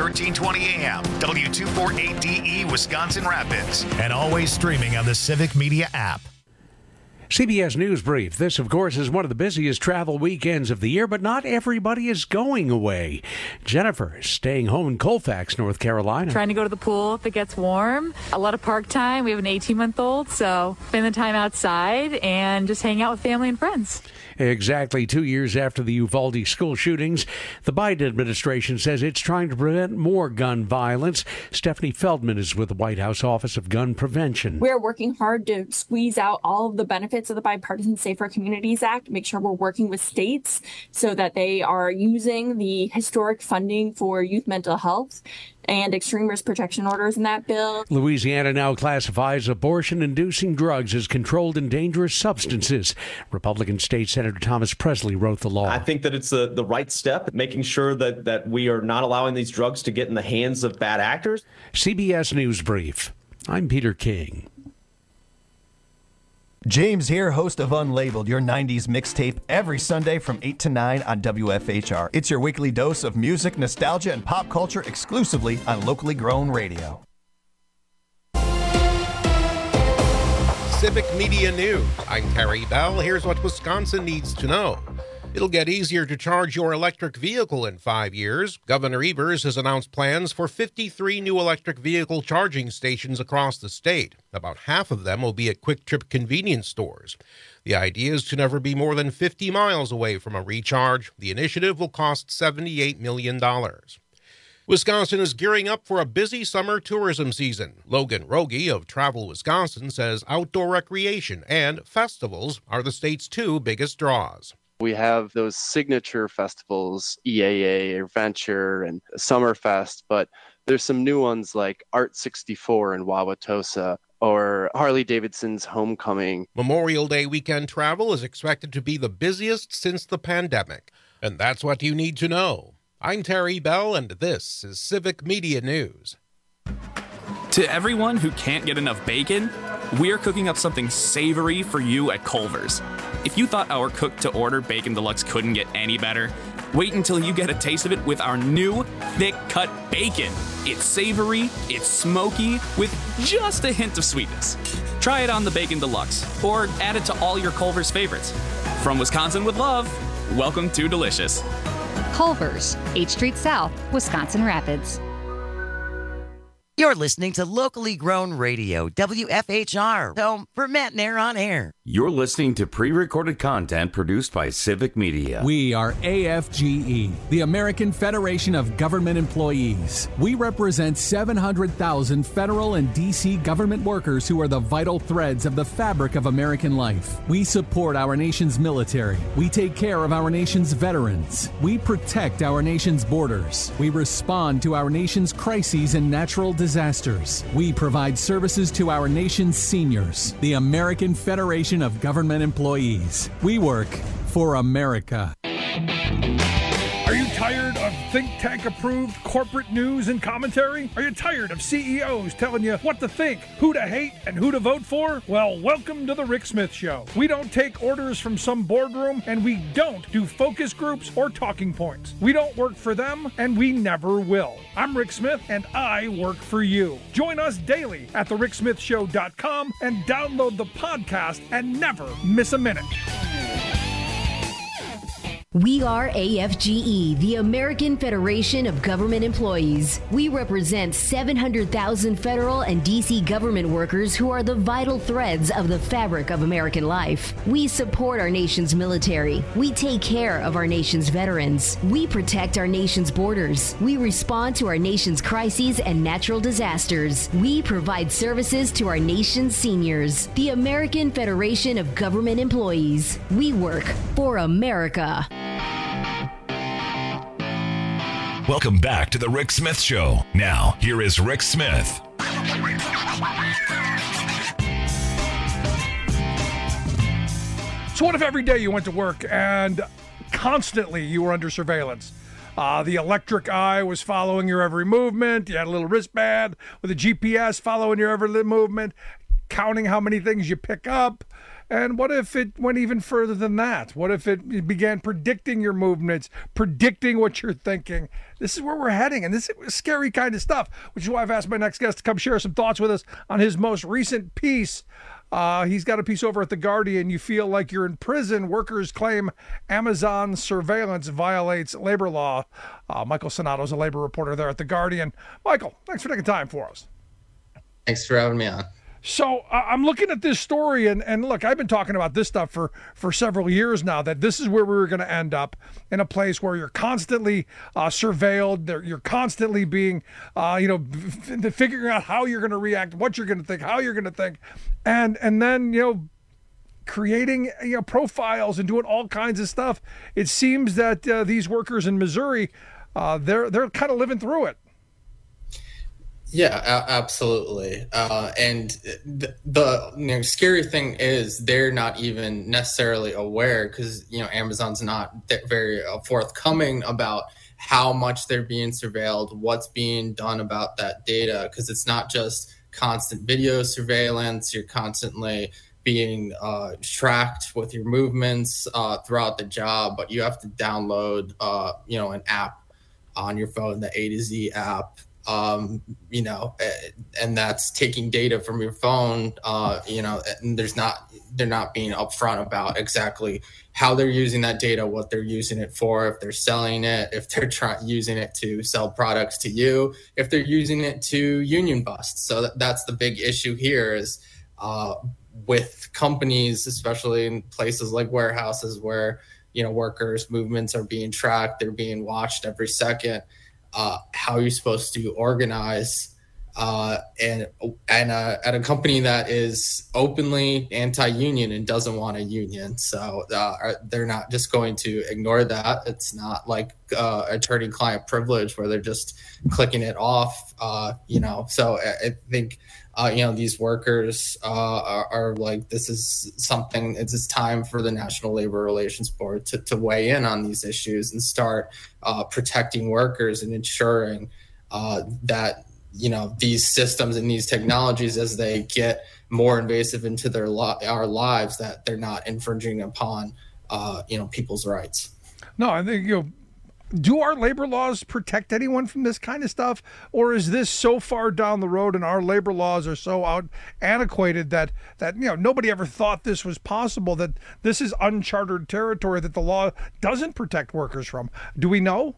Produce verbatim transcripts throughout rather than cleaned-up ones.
thirteen twenty A M, W two forty-eight D E, Wisconsin Rapids, and always streaming on the Civic Media app. C B S News Brief. This, of course, is one of the busiest travel weekends of the year, but not everybody is going away. Jennifer is staying home in Colfax, North Carolina. Trying to go to the pool if it gets warm. A lot of park time. We have an eighteen-month-old, so spend the time outside and just hang out with family and friends. Exactly two years after the Uvalde school shootings, the Biden administration says it's trying to prevent more gun violence. Stephanie Feldman is with the White House Office of Gun Prevention. We're working hard to squeeze out all of the benefits of the Bipartisan Safer Communities Act, make sure we're working with states so that they are using the historic funding for youth mental health and extreme risk protection orders in that bill. Louisiana now classifies abortion-inducing drugs as controlled and dangerous substances. Republican State Senator Thomas Presley wrote the law. I think that it's the, the right step, making sure that, that we are not allowing these drugs to get in the hands of bad actors. C B S News Brief. I'm Peter King. James here, host of Unlabeled, your nineties mixtape, every Sunday from eight to nine on W F H R. It's your weekly dose of music, nostalgia, and pop culture exclusively on locally grown radio. Civic Media News. I'm Terry Bell. Here's what Wisconsin needs to know. It'll get easier to charge your electric vehicle in five years. Governor Evers has announced plans for fifty-three new electric vehicle charging stations across the state. About half of them will be at Quick Trip convenience stores. The idea is to never be more than fifty miles away from a recharge. The initiative will cost seventy-eight million dollars. Wisconsin is gearing up for a busy summer tourism season. Logan Rogie of Travel Wisconsin says outdoor recreation and festivals are the state's two biggest draws. We have those signature festivals, E A A, Adventure, and Summerfest, but there's some new ones like Art sixty-four in Wauwatosa or Harley-Davidson's Homecoming. Memorial Day weekend travel is expected to be the busiest since the pandemic. And that's what you need to know. I'm Terry Bell, and this is Civic Media News. To everyone who can't get enough bacon, we're cooking up something savory for you at Culver's. If you thought our cooked-to-order Bacon Deluxe couldn't get any better, wait until you get a taste of it with our new thick-cut bacon. It's savory, it's smoky, with just a hint of sweetness. Try it on the Bacon Deluxe, or add it to all your Culver's favorites. From Wisconsin with love, welcome to Delicious. Culver's, eighth Street South, Wisconsin Rapids. You're listening to locally grown radio, W F H R, home for Matt Nair on air. You're listening to pre-recorded content produced by Civic Media. We are A F G E, the American Federation of Government Employees. We represent seven hundred thousand federal and D C government workers who are the vital threads of the fabric of American life. We support our nation's military. We take care of our nation's veterans. We protect our nation's borders. We respond to our nation's crises and natural disasters. disasters. We provide services to our nation's seniors, the American Federation of Government Employees. We work for America. Are you tired of think tank approved corporate news and commentary? Are you tired of C E Os telling you what to think, who to hate, and who to vote for? Well, welcome to the Rick Smith Show. We don't take orders from some boardroom, and we don't do focus groups or talking points. We don't work for them, and we never will. I'm Rick Smith, and I work for you. Join us daily at the rick smith show dot com and download the podcast and never miss a minute. We are A F G E, the American Federation of Government Employees. We represent seven hundred thousand federal and D C government workers who are the vital threads of the fabric of American life. We support our nation's military. We take care of our nation's veterans. We protect our nation's borders. We respond to our nation's crises and natural disasters. We provide services to our nation's seniors. The American Federation of Government Employees. We work for America. Welcome back to the Rick Smith Show. Now, here is Rick Smith. So what if every day you went to work and constantly you were under surveillance? Uh, the electric eye was following your every movement. You had a little wristband with a G P S following your every movement, counting how many things you pick up, And what if it went even further than that? What if it began predicting your movements, predicting what you're thinking? This is where we're heading, and this is scary kind of stuff, which is why I've asked my next guest to come share some thoughts with us on his most recent piece. Uh, he's got a piece over at The Guardian. You feel like you're in prison. Workers claim Amazon surveillance violates labor law. Uh, Michael Sonato is a labor reporter there at The Guardian. Michael, thanks for taking time for us. Thanks for having me on. So uh, I'm looking at this story, and, and look, I've been talking about this stuff for, for several years now, that this is where we were going to end up, in a place where you're constantly uh, surveilled, there, you're constantly being, uh, you know, f- figuring out how you're going to react, what you're going to think, how you're going to think, and and then, you know, creating, you know, profiles and doing all kinds of stuff. It seems that uh, these workers in Missouri, uh, they're they're kind of living through it. Yeah, a- absolutely. Uh, and the, the you know, scary thing is they're not even necessarily aware, because, you know, Amazon's not th- very uh, forthcoming about how much they're being surveilled, what's being done about that data, because it's not just constant video surveillance. You're constantly being uh, tracked with your movements uh, throughout the job, but you have to download, uh, you know, an app on your phone, the A to Z app. Um, you know, and that's taking data from your phone, uh, you know, and there's not, they're not being upfront about exactly how they're using that data, what they're using it for, if they're selling it, if they're try- using it to sell products to you, if they're using it to union bust. So that, that's the big issue here is, uh, with companies, especially in places like warehouses where, you know, workers' movements are being tracked, they're being watched every second. Uh, how you're supposed to organize, uh, and and uh, at a company that is openly anti-union and doesn't want a union, so uh, they're not just going to ignore that. It's not like uh, attorney-client privilege where they're just clicking it off, uh, you know. So I, I think uh, you know, these workers uh, are, are like, this is something. It's it's time for the National Labor Relations Board to to weigh in on these issues and start Uh, protecting workers and ensuring uh, that, you know, these systems and these technologies, as they get more invasive into their lo- our lives, that they're not infringing upon, uh, you know, people's rights. No, I think, you know, do our labor laws protect anyone from this kind of stuff? Or is this so far down the road and our labor laws are so out antiquated that, that, you know, nobody ever thought this was possible, that this is uncharted territory that the law doesn't protect workers from? Do we know?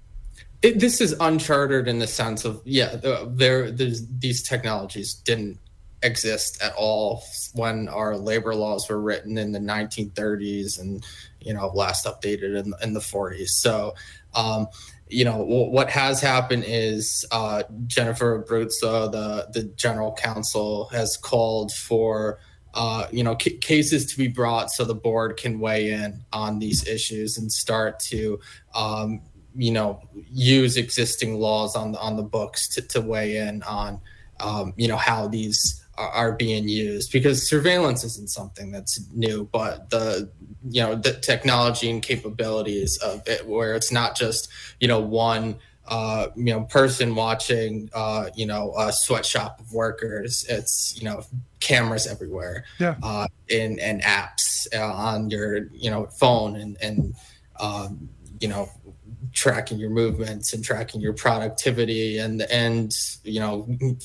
It, this is uncharted in the sense of, yeah, there, there's, these technologies didn't exist at all when our labor laws were written in the nineteen thirties and, you know, last updated in, in the forties. So, um, you know, w- what has happened is uh, Jennifer Abruzzo, the, the general counsel, has called for, uh, you know, c- cases to be brought so the board can weigh in on these issues and start to, um, you know, use existing laws on the, on the books to, to weigh in on, um, you know, how these are, are being used, because surveillance isn't something that's new, but the, you know, the technology and capabilities of it, where it's not just, you know, one, uh, you know, person watching, uh, you know, a sweatshop of workers. It's, you know, cameras everywhere, yeah, uh, and, and apps uh, on your, you know, phone and, and, um, you know, tracking your movements and tracking your productivity and, and, you know,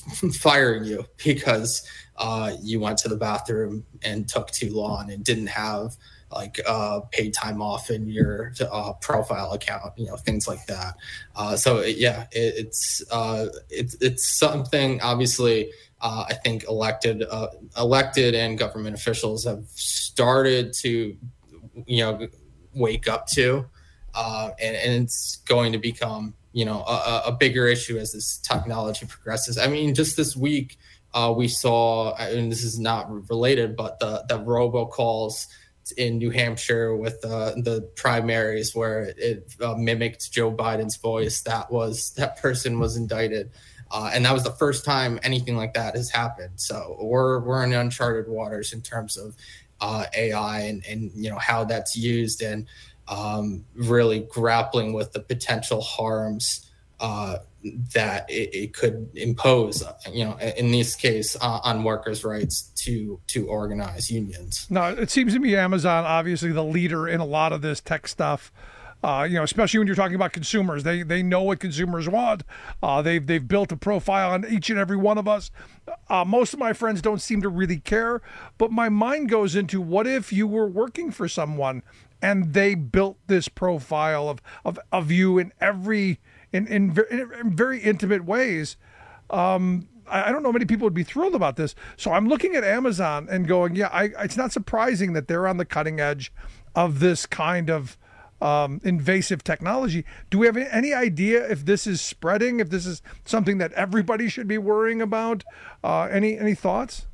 firing you because uh, you went to the bathroom and took too long and didn't have like uh, paid time off in your uh, profile account, you know, things like that. Uh, so yeah, it, it's, uh, it's, it's something obviously uh, I think elected, uh, elected and government officials have started to, you know, wake up to. Uh, and, and it's going to become, you know, a, a bigger issue as this technology progresses. I mean, just this week, uh, we saw, and this is not related, but the, the robocalls in New Hampshire with uh, the primaries where it uh, mimicked Joe Biden's voice. That was, that person was indicted. Uh, and that was the first time anything like that has happened. So we're, we're in uncharted waters in terms of uh, A I and, and, you know, how that's used, and um, really grappling with the potential harms, uh, that it, it could impose, you know, in this case, uh, on workers' rights to to organize unions. No, it seems to me Amazon, obviously the leader in a lot of this tech stuff. Uh, you know, especially when you're talking about consumers, they they know what consumers want. Uh, they've they've built a profile on each and every one of us. Uh, most of my friends don't seem to really care, but my mind goes into what if you were working for someone and they built this profile of of, of you in every in in, ver- in very intimate ways. Um, I, I don't know many people would be thrilled about this. So I'm looking at Amazon and going, yeah, I, it's not surprising that they're on the cutting edge of this kind of Um, invasive technology. Do we have any idea if this is spreading, if this is something that everybody should be worrying about? Uh, any any thoughts?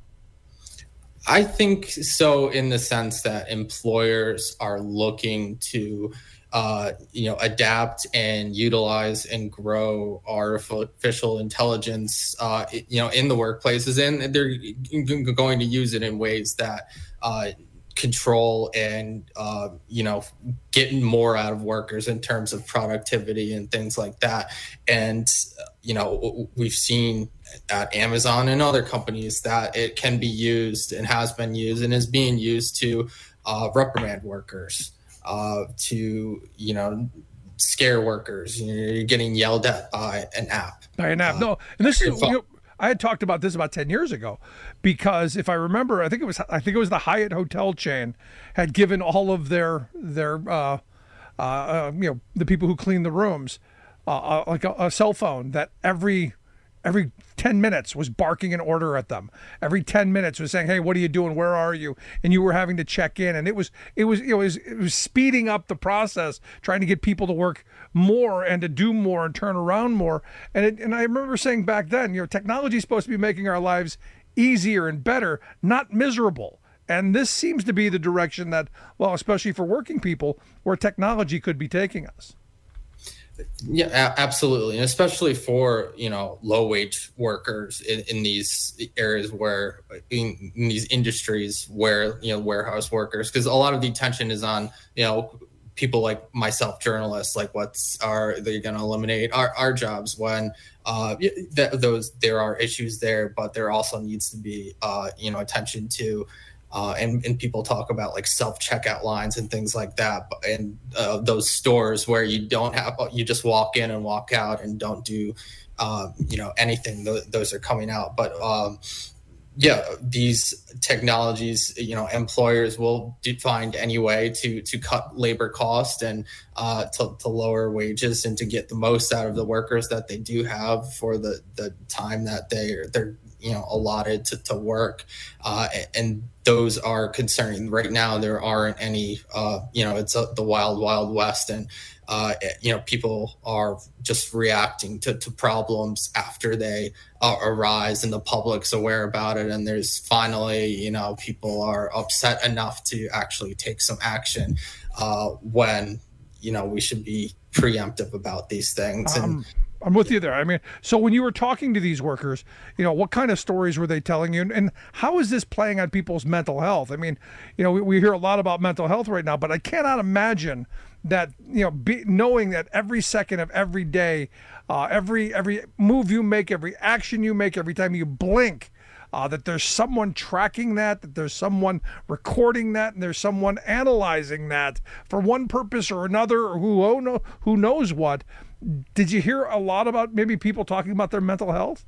I think so, in the sense that employers are looking to, uh, you know, adapt and utilize and grow artificial intelligence, uh, you know, in the workplaces, and they're going to use it in ways that uh, control and uh, you know, getting more out of workers in terms of productivity and things like that. And you know, we've seen at Amazon and other companies that it can be used and has been used and is being used to uh, reprimand workers, uh, to you know, scare workers. You know, you're getting yelled at by an app. By an app, uh, no. And this is. You know, I had talked about this about ten years ago, because if I remember, I think it was I think it was the Hyatt hotel chain had given all of their their uh, uh, uh, you know, the people who clean the rooms uh, uh, like a, a cell phone that every every ten minutes was barking an order at them. Every ten minutes was saying, "Hey, what are you doing? Where are you?" And you were having to check in, and it was it was it was it was speeding up the process, trying to get people to work more and to do more and turn around more. And it, and I remember saying back then, you know, technology is supposed to be making our lives easier and better, not miserable. And this seems to be the direction that, well, especially for working people, where technology could be taking us. Yeah, a- absolutely. And especially for, you know, low wage workers in, in these areas where, in, in these industries where, you know, warehouse workers, because a lot of the attention is on, you know, people like myself, journalists, like what's are they going to eliminate our, our jobs when uh, th- those there are issues there, but there also needs to be, uh, you know, attention to Uh, and, and people talk about like self-checkout lines and things like that, and uh, those stores where you don't have, you just walk in and walk out and don't do, uh, you know, anything. Th- those are coming out. But um, yeah, these technologies, you know, employers will do find any way to to cut labor cost and uh, to, to lower wages and to get the most out of the workers that they do have for the, the time that they're they're you know allotted to, to work, uh, and those are concerning. Right now there aren't any, uh, you know, it's a, the wild, wild west, and uh, you know, people are just reacting to, to problems after they uh, arise and the public's aware about it, and there's finally, you know, people are upset enough to actually take some action uh, when, you know, we should be preemptive about these things. Um, and I'm with you there. I mean, so when you were talking to these workers, you know, what kind of stories were they telling you? And how is this playing on people's mental health? I mean, you know, we, we hear a lot about mental health right now, but I cannot imagine that, you know, be, knowing that every second of every day, uh, every every move you make, every action you make, every time you blink, uh, that there's someone tracking that, that there's someone recording that, and there's someone analyzing that for one purpose or another, or who, oh, no, who knows what. Did you hear a lot about maybe people talking about their mental health?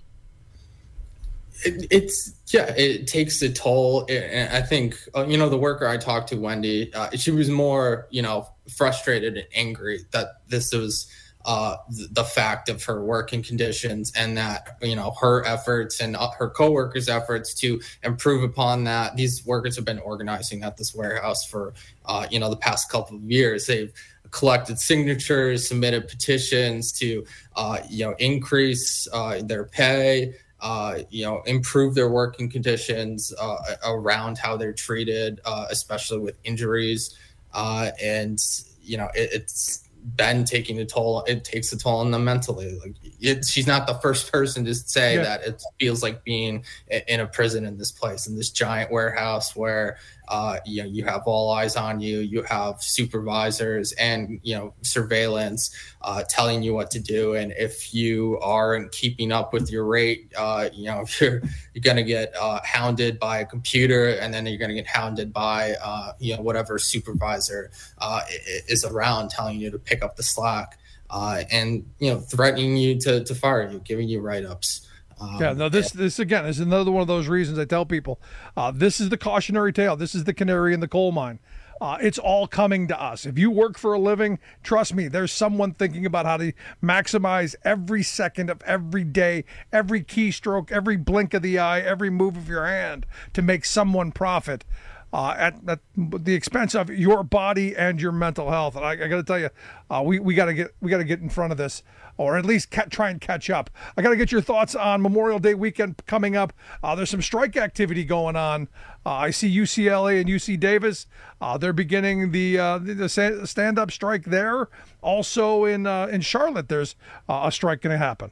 It, it's, yeah, it takes a toll. And I think, uh, you know, the worker I talked to, Wendy, uh, she was more, you know, frustrated and angry that this was uh, the fact of her working conditions, and that, you know, her efforts and her coworkers' efforts to improve upon that. These workers have been organizing at this warehouse for, uh, you know, the past couple of years. They've collected signatures, submitted petitions to, uh, you know, increase uh, their pay, uh, you know, improve their working conditions uh, around how they're treated, uh, especially with injuries. Uh, and, you know, it, it's been taking a toll. It takes a toll on them mentally. Like, it, she's not the first person to say yeah. that it feels like being in a prison in this place, in this giant warehouse where, Uh, you know, you have all eyes on you. You have supervisors and, you know, surveillance uh, telling you what to do. And if you aren't keeping up with your rate, uh, you know, you're you're going to get uh, hounded by a computer, and then you're going to get hounded by, uh, you know, whatever supervisor uh, is around telling you to pick up the slack uh, and, you know, threatening you to, to fire you, giving you write-ups. Um, yeah, no, this, this again, is another one of those reasons I tell people, uh, this is the cautionary tale. This is the canary in the coal mine. Uh, it's all coming to us. If you work for a living, trust me, there's someone thinking about how to maximize every second of every day, every keystroke, every blink of the eye, every move of your hand to make someone profit. Uh, at, at the expense of your body and your mental health. And I, I got to tell you, uh, we we got to get we got to get in front of this, or at least ca- try and catch up. I got to get your thoughts on Memorial Day weekend coming up. Uh, there's some strike activity going on. Uh, I see U C L A and U C Davis. Uh, they're beginning the uh, the, the stand-up strike there. Also in uh, in Charlotte, there's uh, a strike going to happen.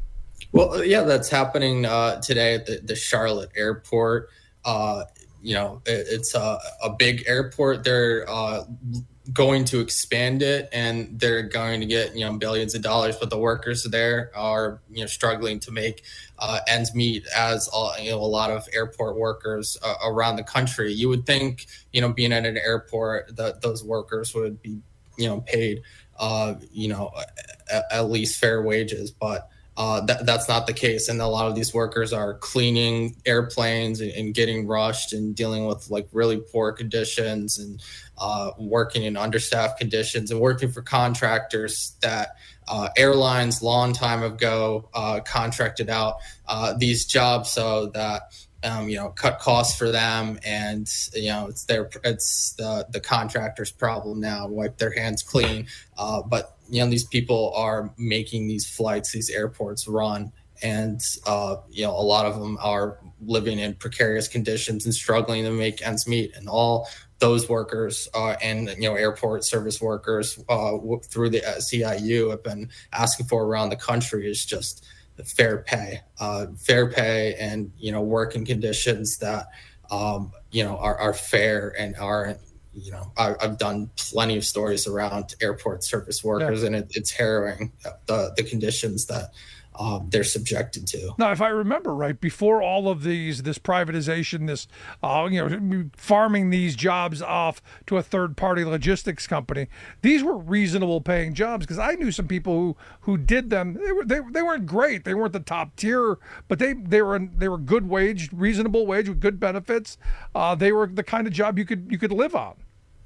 Well, yeah, that's happening uh, today at the, the Charlotte airport. Uh, You know, it, it's a, a big airport. They're uh, going to expand it, and they're going to get, you know, billions of dollars. But the workers there are, you know, struggling to make uh, ends meet, as uh, you know, a lot of airport workers uh, around the country. You would think, you know, being at an airport, that those workers would be, you know, paid, uh, you know, at, at least fair wages, but. Uh, that, that's not the case. And a lot of these workers are cleaning airplanes and, and getting rushed and dealing with like really poor conditions and uh, working in understaffed conditions and working for contractors that uh, airlines long time ago uh, contracted out uh, these jobs so that Um, you know, cut costs for them, and you know, it's their it's the the contractor's problem now. Wipe their hands clean, uh, but you know, these people are making these flights, these airports run, and uh, you know, a lot of them are living in precarious conditions and struggling to make ends meet. And all those workers uh, and you know, airport service workers uh, through the C I U have been asking for around the country is just fair pay, uh, fair pay, and you know, working conditions that um, you know are, are fair and are, you know, I, I've done plenty of stories around airport service workers, yeah. and it, it's harrowing the the conditions that um, they're subjected to. Now, if I remember right, before all of these, this privatization, this, uh, you know, farming these jobs off to a third-party logistics company, these were reasonable paying jobs, because I knew some people who, who did them. They were they, they weren't great. They weren't the top tier, but they they were they were good wage, reasonable wage with good benefits. Uh, they were the kind of job you could you could live on.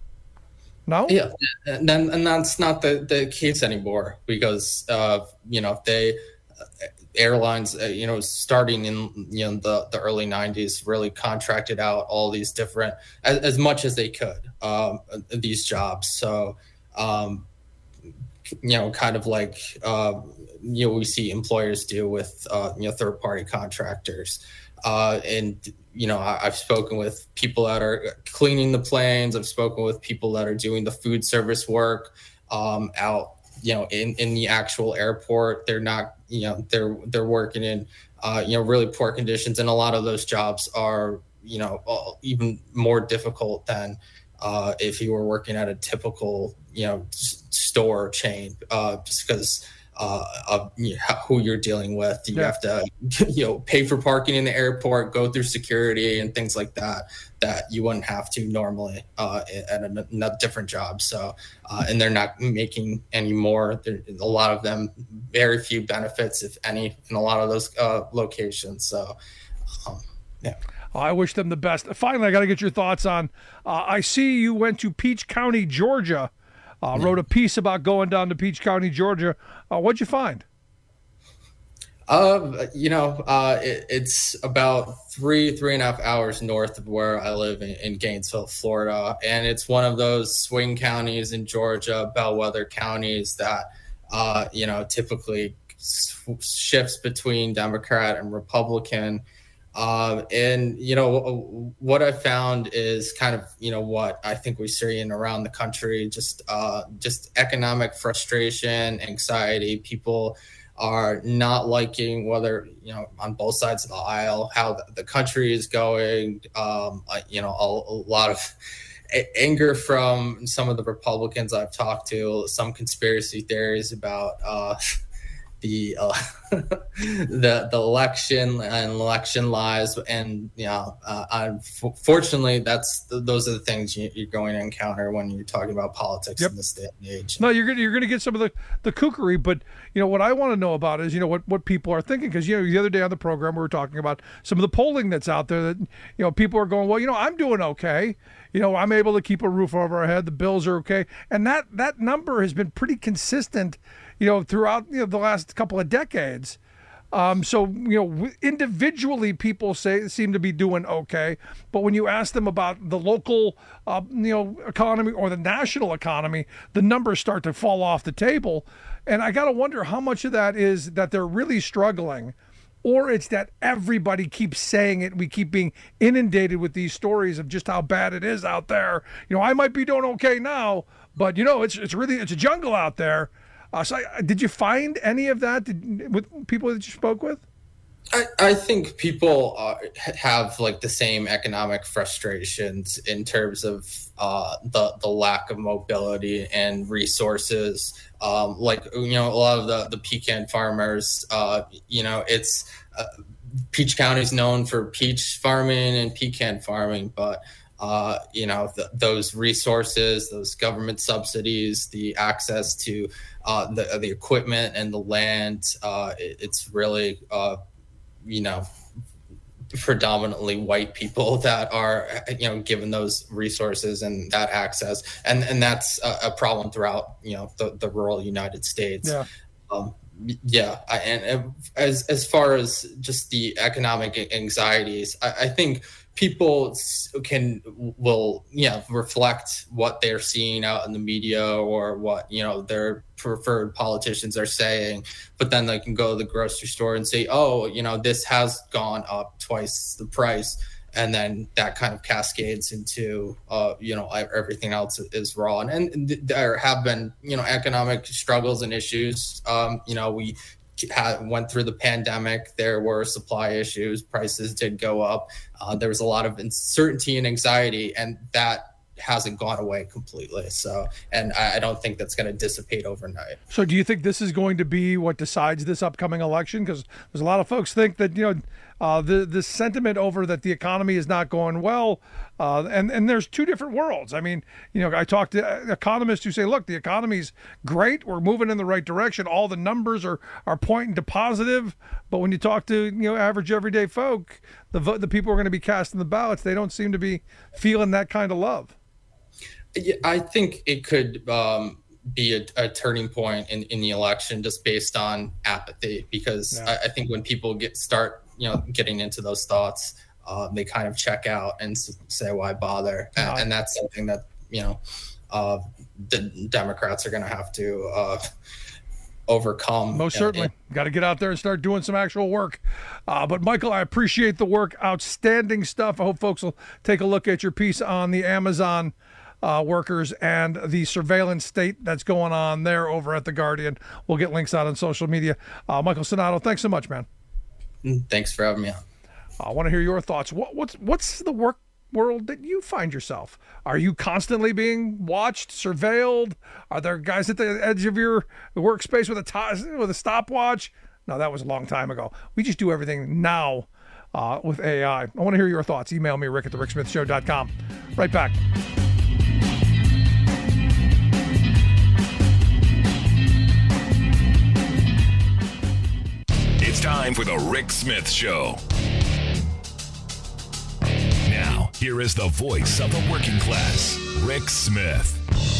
No? Yeah, and and that's not the, the case anymore, because uh, you know, they. Airlines, uh, you know, starting in you know the, the early nineties, really contracted out all these different as, as much as they could um, these jobs. So, um, you know, kind of like uh, you know we see employers do with uh, you know third party contractors, uh, and you know I, I've spoken with people that are cleaning the planes. I've spoken with people that are doing the food service work um, out. You know, in, in the actual airport, they're not, you know, they're they're working in, uh, you know, really poor conditions. And a lot of those jobs are, you know, even more difficult than uh, if you were working at a typical, you know, s- store chain, uh, just because uh, of you know, who you're dealing with. You yeah. have to, you know, pay for parking in the airport, go through security and things like that, that you wouldn't have to normally uh, at a, a different job. So, uh, and they're not making any more. There, a lot of them, very few benefits, if any, in a lot of those uh, locations. So, um, yeah. I wish them the best. Finally, I got to get your thoughts on, uh, I see you went to Peach County, Georgia, uh, yeah. wrote a piece about going down to Peach County, Georgia. Uh, what'd you find? Uh, you know, uh, it, it's about three, three and a half hours north of where I live in, in Gainesville, Florida. And it's one of those swing counties in Georgia, bellwether counties that, uh, you know, typically shifts between Democrat and Republican. Uh, and, you know, what I found is kind of, you know, what I think we see in around the country, just uh, just economic frustration, anxiety, people are not liking whether, you know, on both sides of the aisle, how the, the country is going. Um, uh, you know, a, a lot of anger from some of the Republicans I've talked to, some conspiracy theories about uh, the uh, the the election and election lies, and you know, uh, unfortunately, that's those are the things you, you're going to encounter when you're talking about politics yep. in this day and age. No, you're gonna you're gonna get some of the the kookery, but you know what I want to know about is you know what what people are thinking, because you know the other day on the program we were talking about some of the polling that's out there that you know people are going, well, you know, I'm doing okay. You know, I'm able to keep a roof over our head. The bills are okay, and that that number has been pretty consistent, you know, throughout you know the last couple of decades. Um, so you know, individually, people say seem to be doing okay, but when you ask them about the local, uh, you know, economy or the national economy, the numbers start to fall off the table, and I gotta wonder how much of that is that they're really struggling, or it's that everybody keeps saying it. We keep being inundated with these stories of just how bad it is out there. You know, I might be doing okay now, but you know, it's it's really it's a jungle out there. Uh, so, I, did you find any of that did, with people that you spoke with? I, I think people uh, have like the same economic frustrations in terms of uh, the the lack of mobility and resources. Um, like you know, a lot of the the pecan farmers. Uh, you know, it's uh, Peach County is known for peach farming and pecan farming, but uh, you know the, those resources, those government subsidies, the access to uh, the the equipment and the land. Uh, it, it's really uh, you know, predominantly white people that are, you know, given those resources and that access. And and that's a, a problem throughout, you know, the, the rural United States. Yeah. Um, yeah. I, and as, as far as just the economic anxieties, I, I think people can, will, you know, reflect what they're seeing out in the media or what, you know, their preferred politicians are saying, but then they can go to the grocery store and say, oh, you know, this has gone up twice the price. And then that kind of cascades into, uh, you know, everything else is wrong. And, and there have been, you know, economic struggles and issues. Um, you know, we had, went through the pandemic. There were supply issues. Prices did go up. Uh, there was a lot of uncertainty and anxiety, and that hasn't gone away completely. So, and I, I don't think that's going to dissipate overnight. So do you think this is going to be what decides this upcoming election? Because there's a lot of folks think that, you know, uh, the, the sentiment over that the economy is not going well. Uh, and, and there's two different worlds. I mean, you know, I talked to economists who say, look, the economy's great. We're moving in the right direction. All the numbers are, are pointing to positive. But when you talk to, you know, average everyday folk, the vote, the people who are going to be casting the ballots, they don't seem to be feeling that kind of love. I think it could um, be a, a turning point in, in the election just based on apathy, because yeah. I, I think when people get start, you know, getting into those thoughts, uh, they kind of check out and say, why bother? And, and that's something that, you know, uh, the Democrats are going to have to uh, overcome. Most and, certainly. And, Got to get out there and start doing some actual work. Uh, but Michael, I appreciate the work. Outstanding stuff. I hope folks will take a look at your piece on the Amazon Uh, workers and the surveillance state that's going on there over at The Guardian. We'll get links out on social media. Uh, Michael Sonato, thanks so much, man. Thanks for having me on. I want to hear your thoughts. What, what's what's the work world that you find yourself? Are you constantly being watched, surveilled? Are there guys at the edge of your workspace with a t- with a stopwatch? No, that was a long time ago. We just do everything now uh, with A I. I want to hear your thoughts. Email me, rick at the rick smith show dot com. Right back. It's time for the Rick Smith Show. Now, here is the voice of the working class, Rick Smith.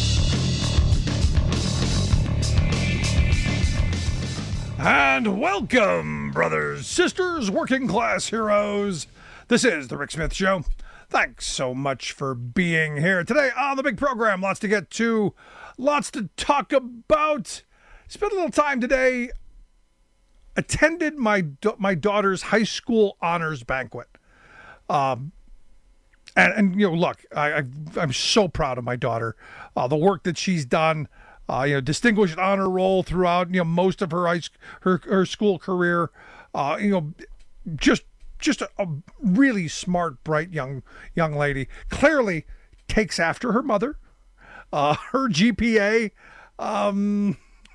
And welcome, brothers, sisters, working class heroes. This is the Rick Smith Show. Thanks so much for being here today on the big program. Lots to get to, lots to talk about. Spent a little time today. Attended my my daughter's high school honors banquet, um, and, and you know, look, I, I I'm so proud of my daughter, uh, the work that she's done, uh, you know, distinguished honor roll throughout, you know, most of her high, her her school career. Uh, you know, just just a, a really smart, bright young young lady. Clearly takes after her mother. Uh, her G P A, um,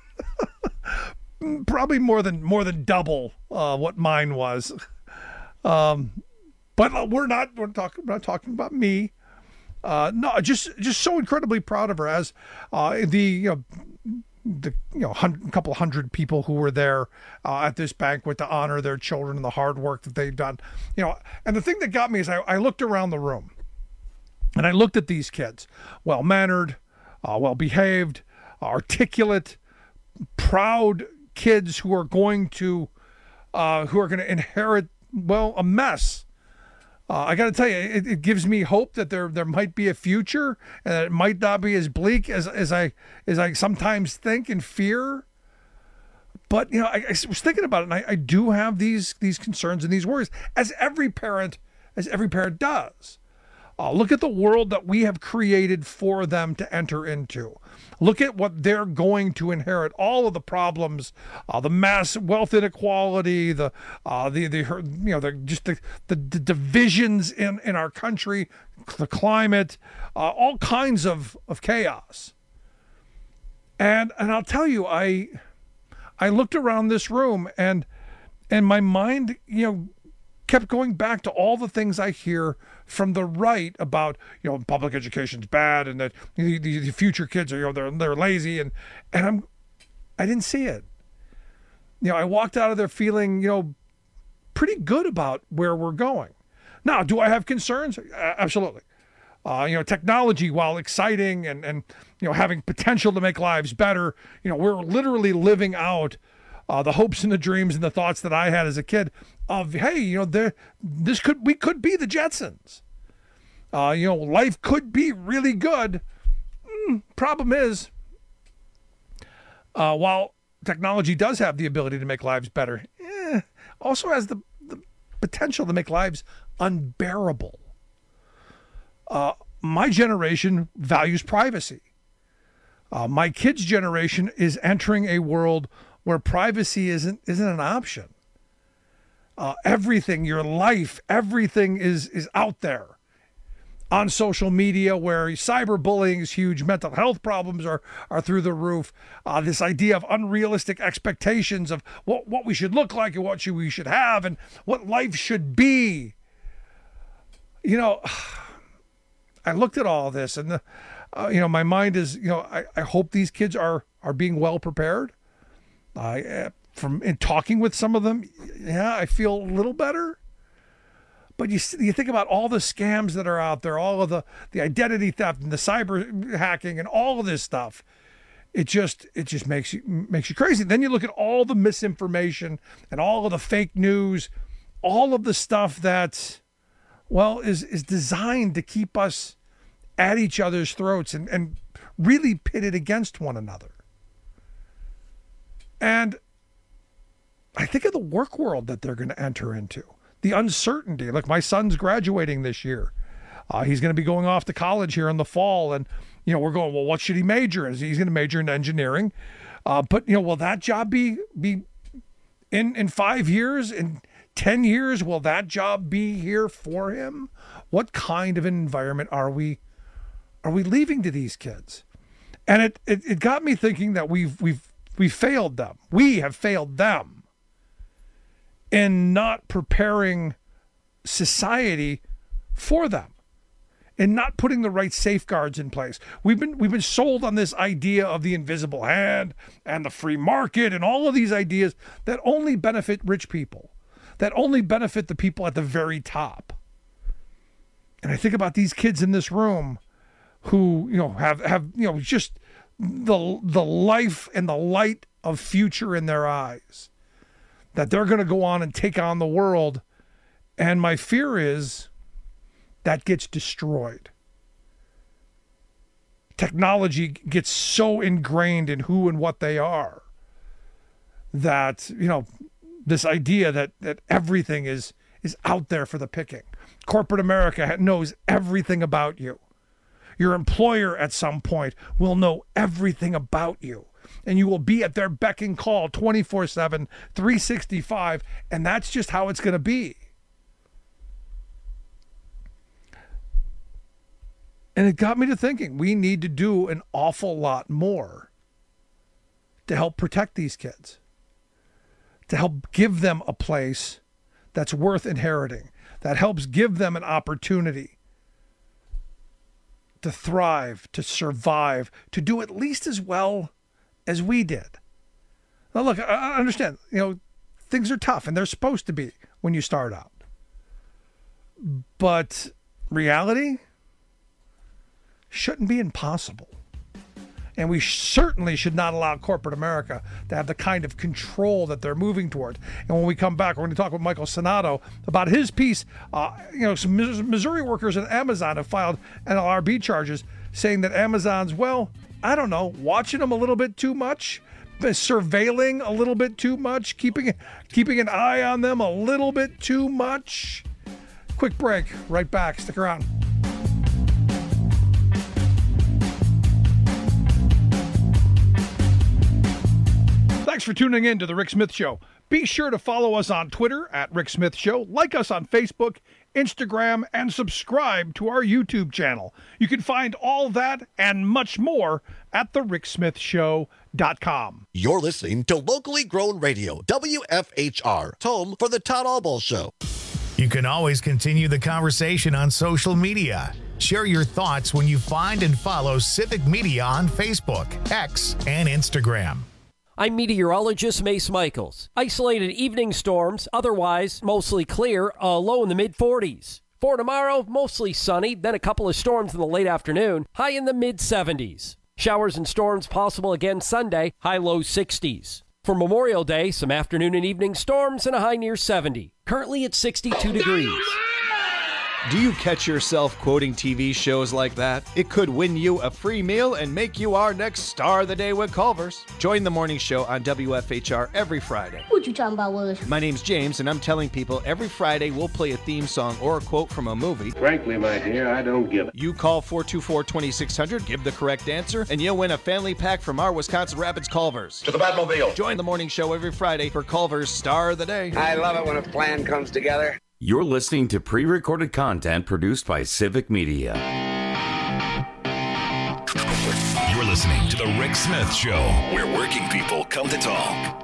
probably more than more than double uh, what mine was. Um, but we're not we're talking we're not talking about me. Uh, no, just just so incredibly proud of her as uh, the you know the you know a couple hundred people who were there uh, at this banquet to honor their children and the hard work that they've done. You know, and the thing that got me is I, I looked around the room and I looked at these kids, well mannered, uh, well behaved, articulate, proud kids who are going to uh, who are going to inherit well a mess. Uh, I got to tell you, it, it gives me hope that there there might be a future, and that it might not be as bleak as as I as I sometimes think and fear. But you know, I, I was thinking about it, and I, I do have these these concerns and these worries, as every parent as every parent does. Uh, look at the world that we have created for them to enter into. Look at what they're going to inherit. All of the problems, uh, the mass wealth inequality, the uh, the the you know the just the the, the divisions in, in our country, the climate, uh, all kinds of, of chaos. And and I'll tell you, I I looked around this room and and my mind, you know, kept going back to all the things I hear from the right about, you know, public education's bad and that the, the, the future kids are, you know, they're they're lazy, and and I'm I didn't see it. You know, I walked out of there feeling, you know, pretty good about where we're going. Now, do I have concerns? Absolutely. Uh, you know, technology, while exciting and and you know having potential to make lives better, you know, we're literally living out Uh, the hopes and the dreams and the thoughts that I had as a kid of, hey, you know, there, this could, we could be the Jetsons. Uh, you know, life could be really good. Mm, problem is, uh, while technology does have the ability to make lives better, eh, also has the, the potential to make lives unbearable. Uh, my generation values privacy. Uh, my kids' generation is entering a world where privacy isn't isn't an option. Uh, everything, your life, everything is is out there on social media, where cyberbullying is huge, mental health problems are are through the roof. Uh, this idea of unrealistic expectations of what, what we should look like and what should, we should have and what life should be. You know, I looked at all this and, the, uh, you know, my mind is, you know, I, I hope these kids are are being well prepared. Uh, from in talking with some of them, yeah, I feel a little better. But you you think about all the scams that are out there, all of the, the identity theft and the cyber hacking and all of this stuff. It just it just makes you makes you crazy. Then you look at all the misinformation and all of the fake news, all of the stuff that, well, is is designed to keep us at each other's throats and, and really pitted against one another. And I think of the work world that they're going to enter into, the uncertainty. Like, my son's graduating this year. Uh, he's going to be going off to college here in the fall. And, you know, we're going, well, what should he major in? He's going to major in engineering. Uh, but, you know, will that job be be in, in five years, in ten years? Will that job be here for him? What kind of an environment are we are we leaving to these kids? And it it, it got me thinking that we've we've We failed them. We have failed them in not preparing society for them and not putting the right safeguards in place. We've been we've been sold on this idea of the invisible hand and the free market and all of these ideas that only benefit rich people, that only benefit the people at the very top. And I think about these kids in this room who, you know, have have, you know, just the the life and the light of future in their eyes, that they're going to go on and take on the world. And my fear is that gets destroyed. Technology gets so ingrained in who and what they are that, you know, this idea that that everything is is out there for the picking. Corporate America knows everything about you. Your employer at some point will know everything about you, and you will be at their beck and call twenty-four seven, three sixty-five, and that's just how it's going to be. And it got me to thinking, we need to do an awful lot more to help protect these kids, to help give them a place that's worth inheriting, that helps give them an opportunity to thrive, to survive, to do at least as well as we did. Now, look, I understand, you know, things are tough, and they're supposed to be when you start out. But reality shouldn't be impossible. And we certainly should not allow corporate America to have the kind of control that they're moving toward. And when we come back, we're going to talk with Michael Sonato about his piece. Uh, you know, some Missouri workers at Amazon have filed N L R B charges saying that Amazon's, well, I don't know, watching them a little bit too much, surveilling a little bit too much, keeping keeping an eye on them a little bit too much. Quick break. Right back. Stick around. Thanks for tuning in to The Rick Smith Show. Be sure to follow us on Twitter at Rick Smith Show, like us on Facebook, Instagram, and subscribe to our YouTube channel. You can find all that and much more at the rick smith show dot com. You're listening to Locally Grown Radio, W F H R, home for the Todd Albaugh Show. You can always continue the conversation on social media. Share your thoughts when you find and follow Civic Media on Facebook, X, and Instagram. I'm meteorologist Mace Michaels. Isolated evening storms, otherwise mostly clear, a low in the mid forties. For tomorrow, mostly sunny, then a couple of storms in the late afternoon, high in the mid seventies. Showers and storms possible again Sunday, high low sixties. For Memorial Day, some afternoon and evening storms and a high near seventy. Currently at sixty-two degrees. Do you catch yourself quoting T V shows like that? It could win you a free meal and make you our next star of the day with Culver's. Join the morning show on W F H R every Friday. What you talking about, Willis? My name's James, and I'm telling people every Friday we'll play a theme song or a quote from a movie. Frankly, my dear, I don't give it. You call four two four, two six zero zero, give the correct answer, and you'll win a family pack from our Wisconsin Rapids Culver's. To the Batmobile. Join the morning show every Friday for Culver's Star of the Day. I love it when a plan comes together. You're listening to pre-recorded content produced by Civic Media. You're listening to The Rick Smith Show, where working people come to talk.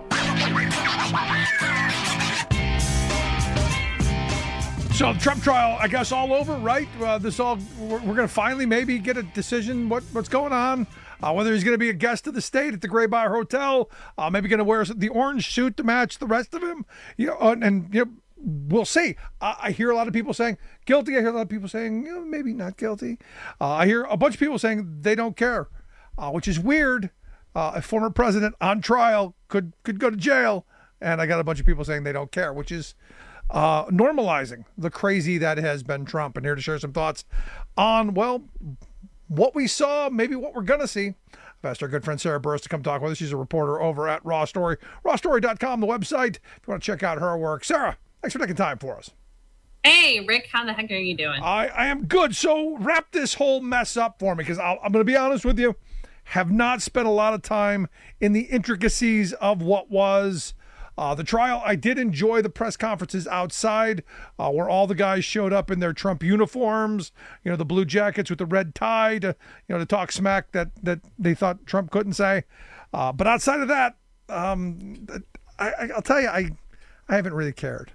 So the Trump trial, I guess, all over, right? Uh, this all we're, we're going to finally maybe get a decision what, what's going on. Uh, whether he's going to be a guest of the state at the Graybar Hotel, uh, maybe going to wear the orange suit to match the rest of him. You know, and, and you know. We'll see. Uh, I hear a lot of people saying guilty. I hear a lot of people saying you know, maybe not guilty. Uh, I hear a bunch of people saying they don't care, uh, which is weird. Uh, a former president on trial could could go to jail, and I got a bunch of people saying they don't care, which is uh, normalizing the crazy that has been Trump. And here to share some thoughts on, well, what we saw, maybe what we're going to see. I've asked our good friend Sarah Burris to come talk with us. She's a reporter over at Raw Story, raw story dot com, the website, if you want to check out her work. Sarah, thanks for taking time for us. Hey, Rick, how the heck are you doing? I, I am good. So wrap this whole mess up for me, because I'm going to be honest with you, have not spent a lot of time in the intricacies of what was uh, the trial. I did enjoy the press conferences outside uh, where all the guys showed up in their Trump uniforms, you know, the blue jackets with the red tie to, you know, to talk smack that, that they thought Trump couldn't say. Uh, but outside of that, um, I, I'll tell you, I, I haven't really cared.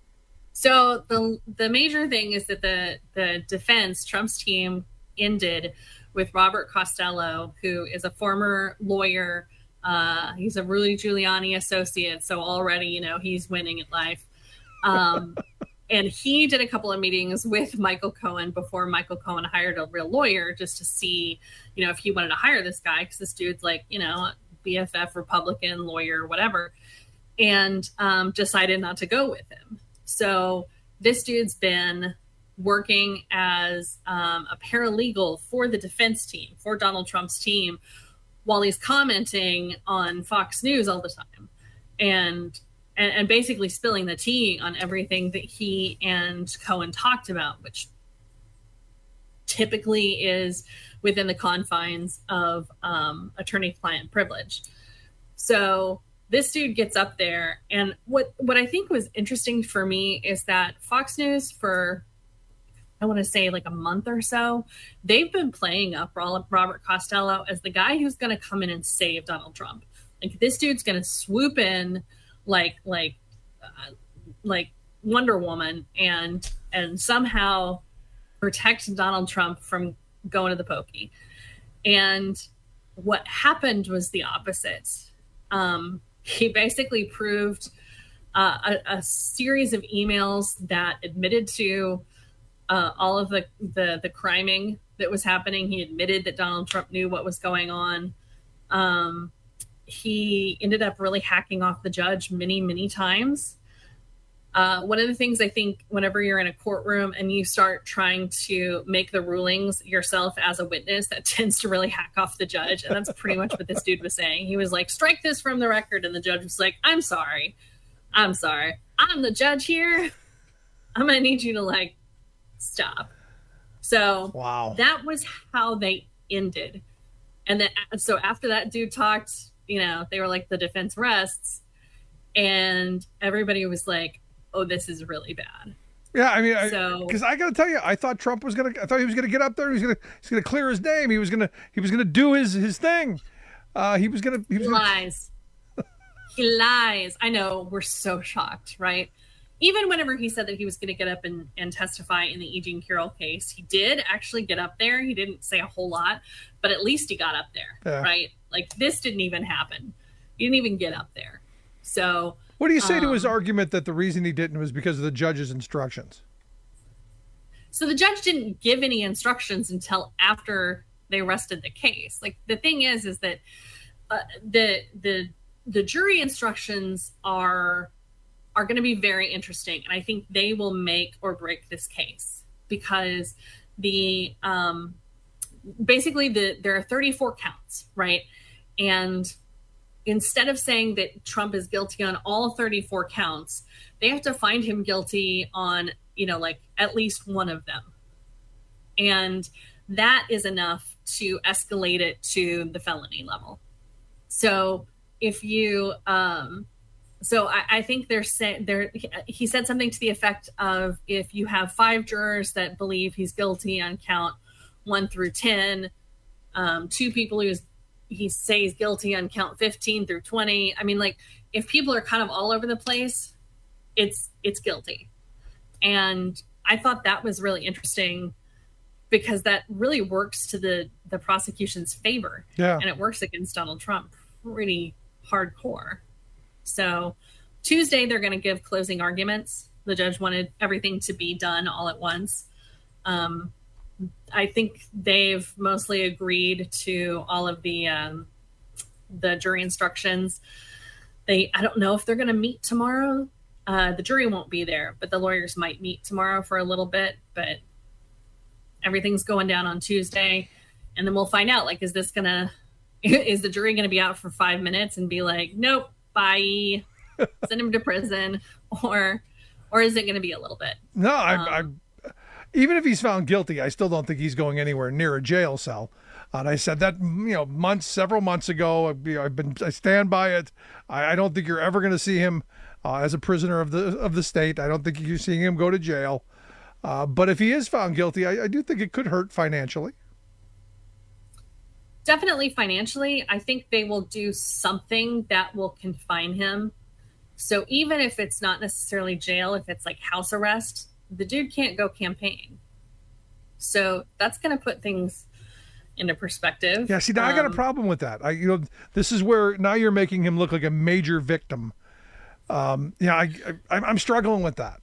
So the the major thing is that the the defense, Trump's team, ended with Robert Costello, who is a former lawyer. Uh, he's a Rudy Giuliani associate, so already, you know, he's winning at life. Um, and he did a couple of meetings with Michael Cohen before Michael Cohen hired a real lawyer, just to see, you know, if he wanted to hire this guy, because this dude's like, you know, B F F, Republican lawyer, whatever, and um, decided not to go with him. So this dude's been working as um, a paralegal for the defense team, for Donald Trump's team, while he's commenting on Fox News all the time, and, and and basically spilling the tea on everything that he and Cohen talked about, which typically is within the confines of um, attorney-client privilege. So this dude gets up there, and what what I think was interesting for me is that Fox News, for I want to say like a month or so, they've been playing up Robert Costello as the guy who's going to come in and save Donald Trump. Like, this dude's going to swoop in like like uh, like Wonder Woman and and somehow protect Donald Trump from going to the pokey. And what happened was the opposite. Um, he basically proved uh, a, a series of emails that admitted to uh, all of the, the the criming that was happening. He admitted that Donald Trump knew what was going on. Um, he ended up really hacking off the judge many, many times. Uh, one of the things I think whenever you're in a courtroom and you start trying to make the rulings yourself as a witness, that tends to really hack off the judge. And that's pretty much what this dude was saying. He was like, strike this from the record. And the judge was like, I'm sorry. I'm sorry. I'm the judge here. I'm going to need you to like stop. So wow, that was how they ended. And then, so after that dude talked, you know, they were like, the defense rests. And everybody was like, oh, this is really bad. Yeah, I mean, so, because I, I got to tell you, I thought Trump was gonna. I thought he was gonna get up there. He was gonna. He's gonna clear his name. He was gonna. He was gonna do his his thing. Uh, he was gonna. He, was he gonna... lies. He lies. I know. We're so shocked, right? Even whenever he said that he was going to get up and, and testify in the E. Jean Carroll case, he did actually get up there. He didn't say a whole lot, but at least he got up there, yeah. right? Like, this didn't even happen. He didn't even get up there. So. What do you say um, to his argument that the reason he didn't was because of the judge's instructions? So the judge didn't give any instructions until after they rested the case. Like, the thing is, is that uh, the the the jury instructions are are going to be very interesting, and I think they will make or break this case, because the um, basically the there are thirty-four counts, right? And instead of saying that Trump is guilty on all thirty-four counts, they have to find him guilty on, you know, like at least one of them. And that is enough to escalate it to the felony level. So if you, um, so I, I think they're saying there, he said something to the effect of, if you have five jurors that believe he's guilty on count one through ten, um, two people who's he says guilty on count fifteen through twenty. I mean, like, if people are kind of all over the place, it's it's guilty. And I thought that was really interesting, because that really works to the the prosecution's favor. Yeah. And it works against Donald Trump pretty hardcore. So Tuesday, they're going to give closing arguments. The judge wanted everything to be done all at once. Um, I think they've mostly agreed to all of the um, the jury instructions. They, I don't know if they're going to meet tomorrow. Uh, the jury won't be there, but the lawyers might meet tomorrow for a little bit. But everything's going down on Tuesday, and then we'll find out. Like, is this gonna, is the jury going to be out for five minutes and be like, nope, bye, send him to prison, or, or is it going to be a little bit? No, I. Um, I Even if he's found guilty, I still don't think he's going anywhere near a jail cell. And I said that, you know, months, several months ago. I've been, I stand by it. I, I don't think you're ever going to see him uh, as a prisoner of the of the state. I don't think you're seeing him go to jail. Uh, but if he is found guilty, I, I do think it could hurt financially. Definitely financially. I think they will do something that will confine him. So even if it's not necessarily jail, if it's like house arrest, the dude can't go campaign. So that's going to put things into perspective. Yeah, see, now um, I got a problem with that. I, you know, this is where now you're making him look like a major victim. Um, yeah, I, I, I'm struggling with that.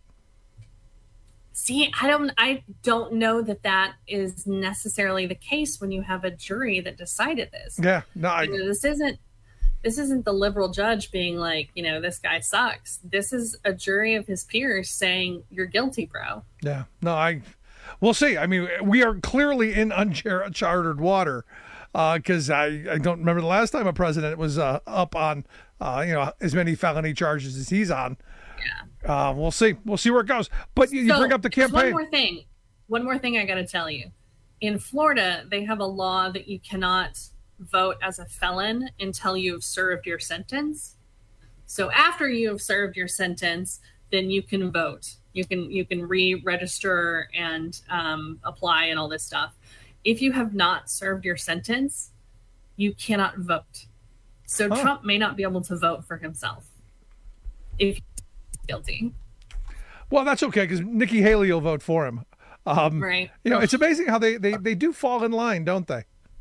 See, I don't, I don't know that that is necessarily the case when you have a jury that decided this. Yeah, no, I, you know, this isn't. This isn't the liberal judge being like, you know, this guy sucks. This is a jury of his peers saying, you're guilty, bro. Yeah, no, I, we'll see. I mean, we are clearly in uncharted water, because uh, I, I don't remember the last time a president was uh, up on, uh, you know, as many felony charges as he's on. Yeah. Uh, we'll see. We'll see where it goes. But you, so, you bring up the campaign. One more thing. One more thing I got to tell you. in Florida, they have a law that you cannot vote as a felon until you've served your sentence. So after you have served your sentence, then you can vote. You can you can re-register and um, apply and all this stuff. If you have not served your sentence, you cannot vote. So Huh. Trump may not be able to vote for himself if he's guilty. Well, that's okay because Nikki Haley will vote for him. Um, Right. You know, it's amazing how they, they, they do fall in line, don't they?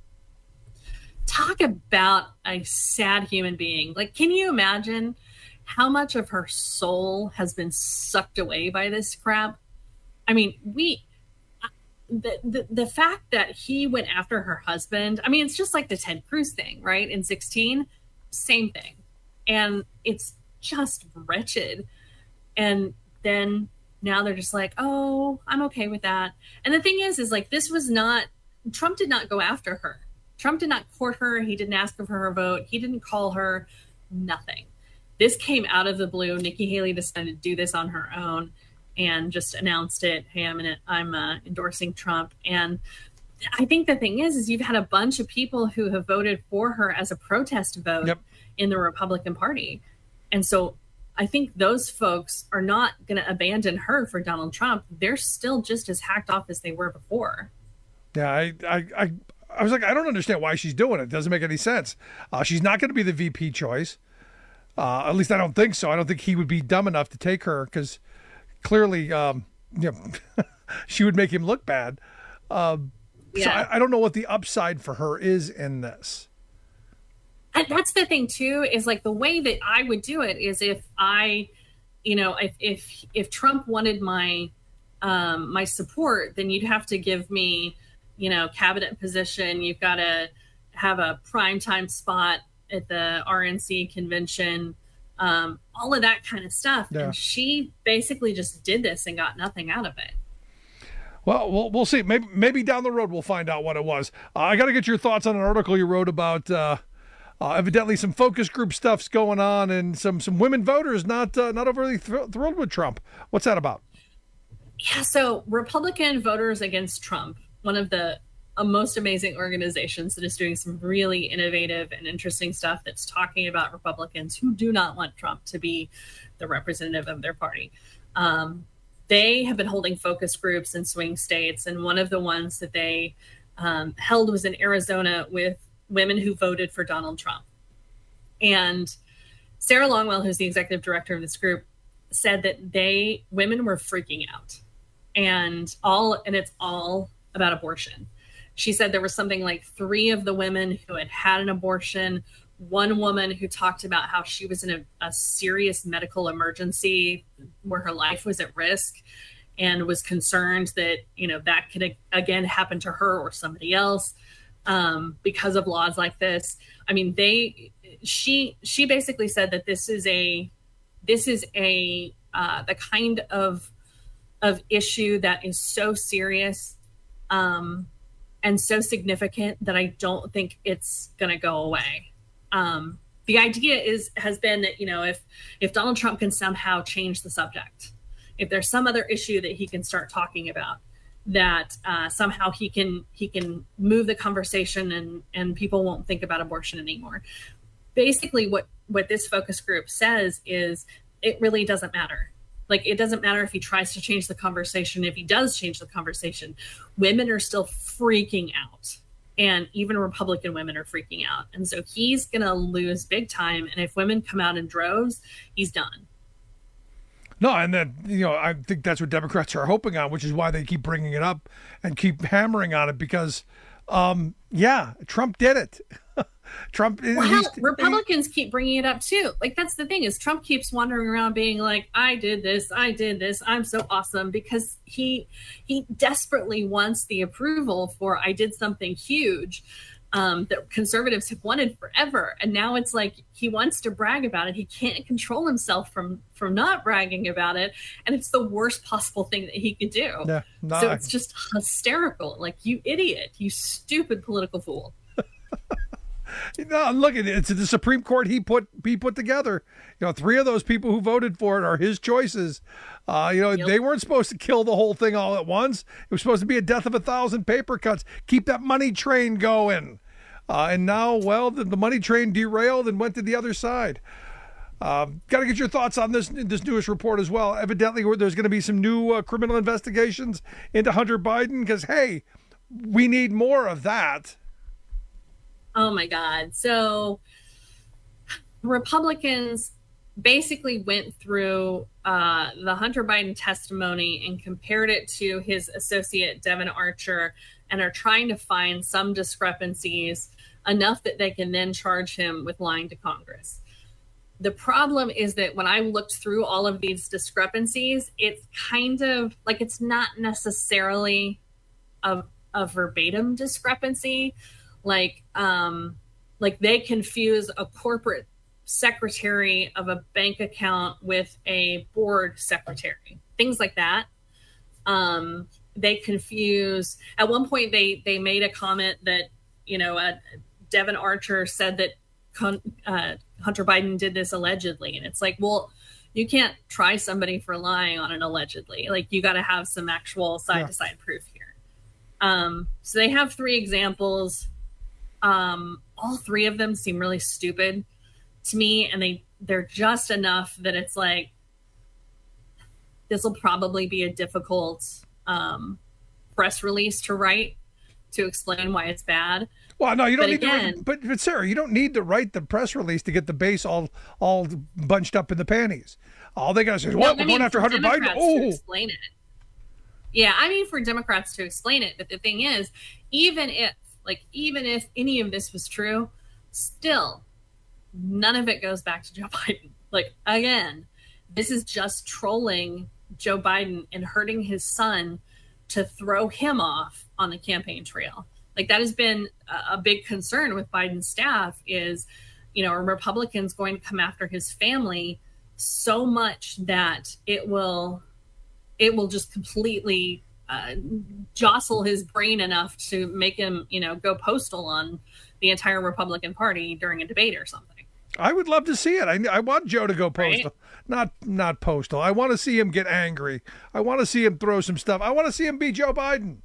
Talk about a sad human being. Like, can you imagine how much of her soul has been sucked away by this crap? I mean, we, the, the, the fact that he went after her husband, I mean, it's just like the Ted Cruz thing, right? In sixteen, same thing. And it's just wretched. And then now they're just like, oh, I'm okay with that. And the thing is, is like, this was not, Trump did not go after her. Trump did not court her. He didn't ask for her vote. He didn't call her, nothing. This came out of the blue. Nikki Haley decided to do this on her own and just announced it. Hey, I'm, in I'm uh, endorsing Trump. And I think the thing is, is you've had a bunch of people who have voted for her as a protest vote Yep. in the Republican Party. And so I think those folks are not going to abandon her for Donald Trump. They're still just as hacked off as they were before. Yeah, I, I, I, I was like, I don't understand why she's doing it. It doesn't make any sense. Uh, she's not going to be the V P choice. Uh, at least I don't think so. I don't think he would be dumb enough to take her because clearly, um, you know, she would make him look bad. Um, So Yeah. I, I don't know what the upside for her is in this. And that's the thing too, is like the way that I would do it is if I, you know, if if if Trump wanted my um my support, then you'd have to give me, you know, cabinet position. You've got to have a primetime spot at the R N C convention, um, all of that kind of stuff. Yeah. And she basically just did this and got nothing out of it. Well, we'll we'll see. Maybe maybe down the road we'll find out what it was. Uh, I got to get your thoughts on an article you wrote about. Uh, uh, evidently, some focus group stuff's going on, and some some women voters not uh, not overly thr- thrilled with Trump. What's that about? Yeah, so Republican Voters Against Trump, one of the uh, most amazing organizations that is doing some really innovative and interesting stuff that's talking about Republicans who do not want Trump to be the representative of their party. Um, they have been holding focus groups in swing states, and one of the ones that they um, held was in Arizona with women who voted for Donald Trump. And Sarah Longwell, who's the executive director of this group, said that they women were freaking out, and all and it's all about abortion. She said there was something like three of the women who had had an abortion, one woman who talked about how she was in a, a serious medical emergency where her life was at risk and was concerned that, you know, that could again happen to her or somebody else um, because of laws like this. I mean, they she she basically said that this is a this is a uh, the kind of of issue that is so serious um, and so significant that I don't think it's going to go away. Um, the idea is has been that, you know, if if Donald Trump can somehow change the subject, if there's some other issue that he can start talking about, that uh, somehow he can he can move the conversation and and people won't think about abortion anymore. Basically, what what this focus group says is it really doesn't matter. Like, it doesn't matter if he tries to change the conversation. If he does change the conversation, women are still freaking out. And even Republican women are freaking out. And so he's going to lose big time. And if women come out in droves, he's done. No, and then, you know, I think that's what Democrats are hoping on, which is why they keep bringing it up and keep hammering on it because, um, yeah, Trump did it. Trump. Well, he's- Republicans keep bringing it up too. Like, that's the thing is Trump keeps wandering around being like, I did this, I did this, I'm so awesome, because he he desperately wants the approval for I did something huge um, that conservatives have wanted forever. And now it's like he wants to brag about it. He can't control himself from from not bragging about it. And it's the worst possible thing that he could do. Yeah, no, so I- it's just hysterical. Like, you idiot, you stupid political fool. No, look at it. It's the Supreme Court he put he put together. You know, three of those people who voted for it are his choices. Uh, you know, yep. They weren't supposed to kill the whole thing all at once. It was supposed to be a death of a thousand paper cuts. Keep that money train going. Uh, and now, well, the, the money train derailed and went to the other side. Um, Got to get your thoughts on this this newest report as well. Evidently, there's going to be some new uh, criminal investigations into Hunter Biden because, hey, we need more of that. Oh, my God. So Republicans basically went through uh, the Hunter Biden testimony and compared it to his associate, Devin Archer, and are trying to find some discrepancies enough that they can then charge him with lying to Congress. The problem is that when I looked through all of these discrepancies, it's kind of like it's not necessarily a, a verbatim discrepancy. Like, um, like they confuse a corporate secretary of a bank account with a board secretary, things like that. Um, they confuse. At one point, they they made a comment that you know uh, Devin Archer said that con, uh, Hunter Biden did this allegedly, and it's like, well, you can't try somebody for lying on an allegedly. Like, you got to have some actual side to side proof here. Um, so they have three examples. Um, all three of them seem really stupid to me, and they they're just enough that it's like this will probably be a difficult um, press release to write to explain why it's bad. Well, no, you don't but need again, to. But, but Sarah, you don't need to write the press release to get the base all all bunched up in the panties. All they gotta say is, "Well, no, we're going after Hunter Biden." Oh, to explain it. Yeah, I mean for Democrats to explain it. But the thing is, even if, like, even if any of this was true, still, none of it goes back to Joe Biden. Like, again, this is just trolling Joe Biden and hurting his son to throw him off on the campaign trail. Like, that has been a big concern with Biden's staff is, you know, are Republicans going to come after his family so much that it will, it will just completely uh, jostle his brain enough to make him, you know, go postal on the entire Republican Party during a debate or something. I would love to see it. I, I want Joe to go postal, right? not not postal. I want to see him get angry. I want to see him throw some stuff. I want to see him beat Joe Biden.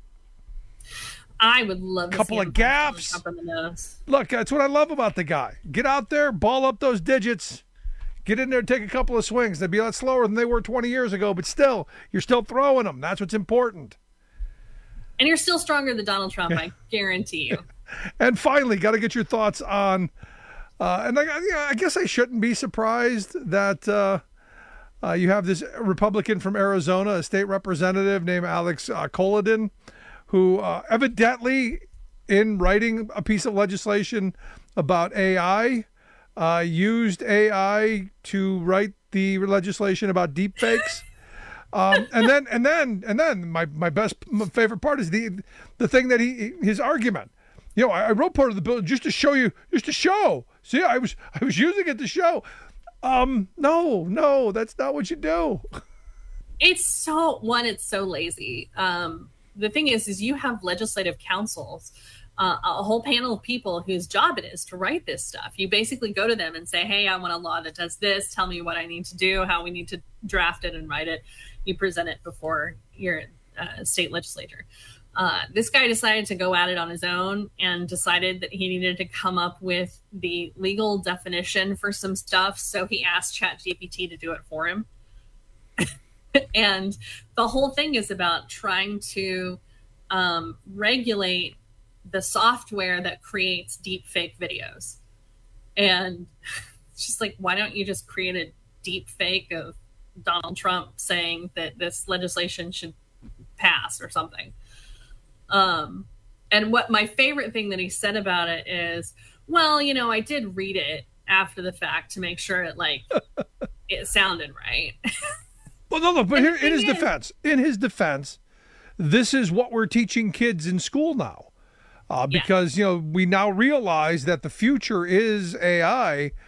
I would love a couple of gaffes. Look, that's what I love about the guy. Get out there, ball up those digits, get in there, take a couple of swings. They'd be a lot slower than they were twenty years ago, but still, you're still throwing them. That's what's important. And you're still stronger than Donald Trump, I guarantee you. And finally, got to get your thoughts on, uh, and I, I guess I shouldn't be surprised that uh, uh, you have this Republican from Arizona, a state representative named Alex uh, Kolodin, who uh, evidently, in writing a piece of legislation about A I, uh, used A I to write the legislation about deepfakes. um, and then, and then, and then, my my best, my favorite part is the the thing that he his argument. You know, I, I wrote part of the bill just to show you, just to show. See, I was I was using it to show. Um, no, no, that's not what you do. It's so one. It's so lazy. Um. The thing is, is you have legislative councils, uh, a whole panel of people whose job it is to write this stuff. You basically go to them and say, hey, I want a law that does this. Tell me what I need to do, how we need to draft it and write it. You present it before your uh, state legislature. Uh, this guy decided to go at it on his own and decided that he needed to come up with the legal definition for some stuff. So he asked ChatGPT to do it for him. And the whole thing is about trying to um, regulate the software that creates deep fake videos. And it's just like, why don't you just create a deep fake of Donald Trump saying that this legislation should pass or something? Um, and what my favorite thing that he said about it is, well, you know, I did read it after the fact to make sure it like it sounded right. Well, no, no, but here, in his defense, in his defense, this is what we're teaching kids in school now, uh, because, yeah. you know, we now realize that the future is A I,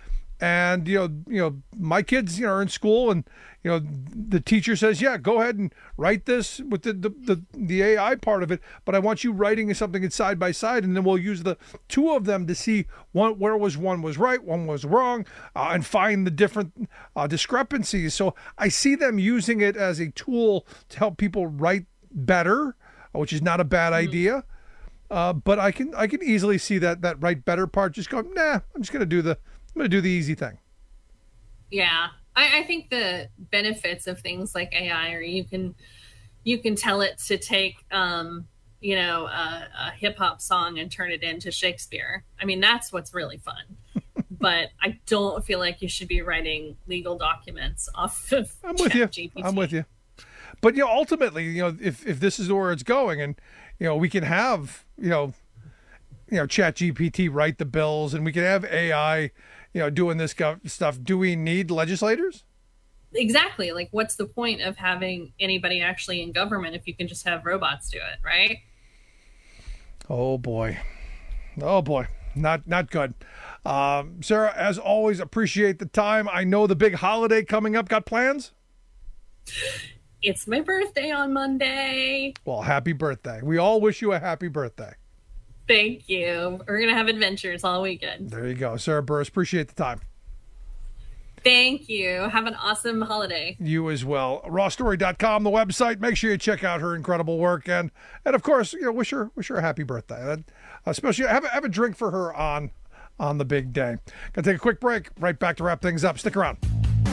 And, you know, you know, my kids, you know, are in school, and, you know, the teacher says, yeah, go ahead and write this with the, the, the, the A I part of it, but I want you writing something side by side, and then we'll use the two of them to see one, where was one was right, one was wrong, uh, and find the different uh, discrepancies. So I see them using it as a tool to help people write better, which is not a bad mm-hmm. idea. Uh, but I can I can easily see that that write better part just going, nah, I'm just going to do the I'm going to do the easy thing. Yeah. I, I think the benefits of things like A I, or you can, you can tell it to take, um, you know, a, a hip hop song and turn it into Shakespeare. I mean, that's what's really fun. But I don't feel like you should be writing legal documents off of I'm with you. G P T. I'm with you. But, you know, ultimately, you know, if, if this is where it's going, and, you know, we can have, you know, you know, Chat G P T write the bills, and we can have A I, you know, doing this stuff. Do we need legislators? Exactly. Like, what's the point of having anybody actually in government if you can just have robots do it, right? Oh boy. Oh boy. Not not good. Um, Sarah, as always, appreciate the time. I know the big holiday coming up. Got plans? It's my birthday on Monday. Well, happy birthday. We all wish you a happy birthday. Thank you. We're going to have adventures all weekend. There you go. Sarah Burris, appreciate the time. Thank you. Have an awesome holiday. You as well. raw story dot com, the website. Make sure you check out her incredible work. And, and of course, you know, wish her wish her a happy birthday. And especially have a, have a drink for her on, on the big day. Going to take a quick break. Right back to wrap things up. Stick around.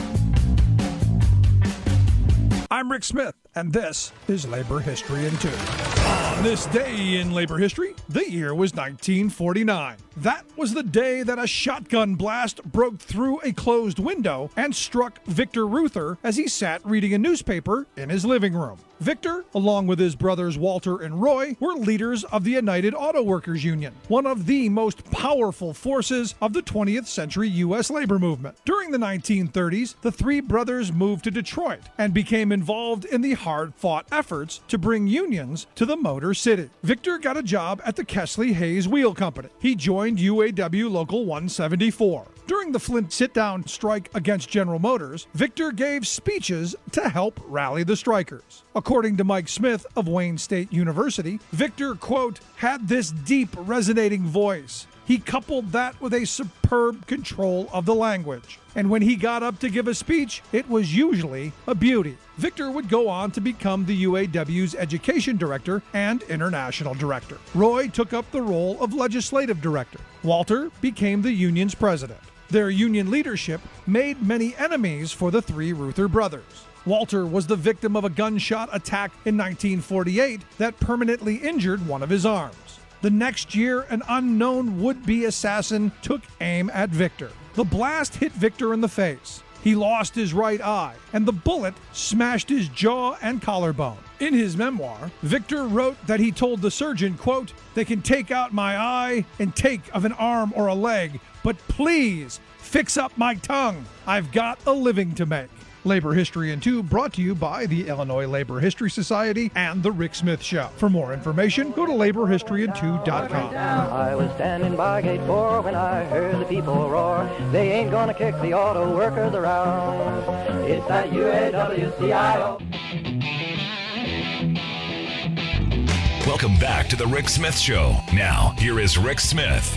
I'm Rick Smith, and this is Labor History in Two. On this day in labor history, the year was nineteen forty-nine. That was the day that a shotgun blast broke through a closed window and struck Victor Reuther as he sat reading a newspaper in his living room. Victor, along with his brothers Walter and Roy, were leaders of the United Auto Workers Union, one of the most powerful forces of the twentieth century U S labor movement. During the nineteen thirties, the three brothers moved to Detroit and became involved in the hard-fought efforts to bring unions to the Motor City. Victor got a job at the Kesley Hayes Wheel Company. He joined U A W Local one seventy-four. During the Flint sit-down strike against General Motors, Victor gave speeches to help rally the strikers. According to Mike Smith of Wayne State University, Victor, quote, had this deep resonating voice. He coupled that with a superb control of the language. And when he got up to give a speech, it was usually a beauty. Victor would go on to become the U A W's education director and international director. Roy took up the role of legislative director. Walter became the union's president. Their union leadership made many enemies for the three Reuther brothers. Walter was the victim of a gunshot attack in nineteen forty-eight that permanently injured one of his arms. The next year, an unknown would-be assassin took aim at Victor. The blast hit Victor in the face. He lost his right eye, and the bullet smashed his jaw and collarbone. In his memoir, Victor wrote that he told the surgeon, quote, "They can take out my eye and take of an arm or a leg, but please fix up my tongue. I've got a living to make." Labor History in Two brought to you by the Illinois Labor History Society and The Rick Smith Show. For more information, go to labor history in two dot com. I was standing by gate four when I heard the people roar. They ain't gonna kick the auto workers around. It's that U A W C I O. Welcome back to The Rick Smith Show. Now, here is Rick Smith.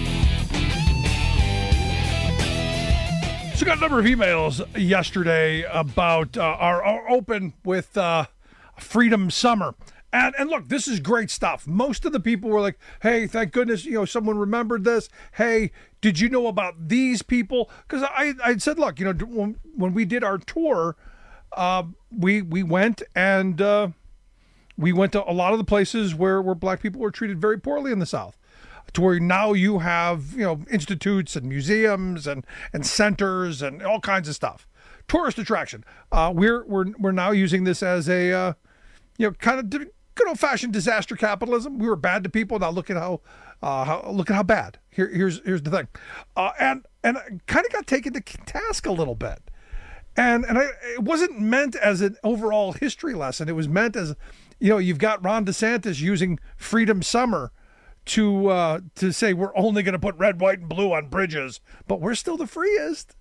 So got a number of emails yesterday about uh, our, our open with uh, Freedom Summer. And, and look, this is great stuff. Most of the people were like, hey, thank goodness, you know, someone remembered this. Hey, did you know about these people? Because I, I said, look, you know, when, when we did our tour, uh, we we went and uh, we went to a lot of the places where, where black people were treated very poorly in the South. To where now you have, you know, institutes and museums and, and centers and all kinds of stuff. Tourist attraction. Uh, we're we're we're now using this as a, uh, you know, kind of good old fashioned disaster capitalism. We were bad to people. Now look at how, uh, how look at how bad. Here here's here's the thing, uh, and and I kind of got taken to task a little bit, and and I, it wasn't meant as an overall history lesson. It was meant as, you know, you've got Ron DeSantis using Freedom Summer to uh, to say we're only going to put red, white, and blue on bridges, but we're still the freest.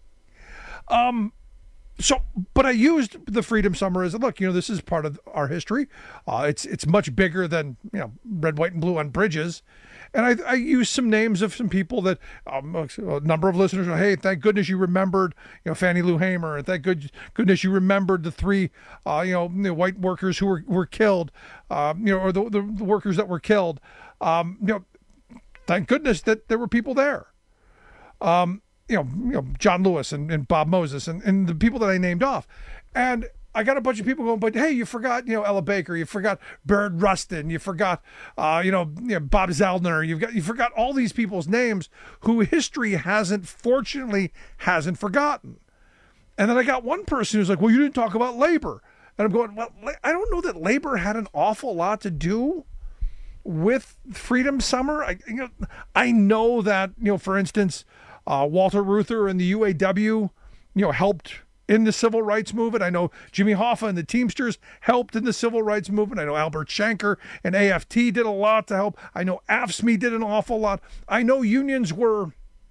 Um, so, but I used the Freedom Summer as a look. You know, this is part of our history. Uh, it's it's much bigger than, you know, red, white, and blue on bridges. And I, I used some names of some people that um, a number of listeners are, hey, thank goodness you remembered, you know, Fannie Lou Hamer, and thank good, goodness you remembered the three, uh, you know, the white workers who were were killed, uh, you know, or the, the, the workers that were killed. Um, you know, thank goodness that there were people there. Um, you know, you know, John Lewis and, and Bob Moses and, and the people that I named off. And I got a bunch of people going, but hey, you forgot, you know, Ella Baker, you forgot Baird Rustin, you forgot, uh, you know, you know, Bob Zeldner, you've got, you forgot all these people's names who history hasn't, fortunately, hasn't forgotten. And then I got one person who's like, well, you didn't talk about labor. And I'm going, well, I don't know that labor had an awful lot to do with Freedom Summer. I, you know, I know that, you know, for instance, uh, Walter Reuther and the U A W, you know, helped in the civil rights movement. I know Jimmy Hoffa and the Teamsters helped in the civil rights movement. I know Albert Shanker and A F T did a lot to help. I know A F S C M E did an awful lot. I know unions were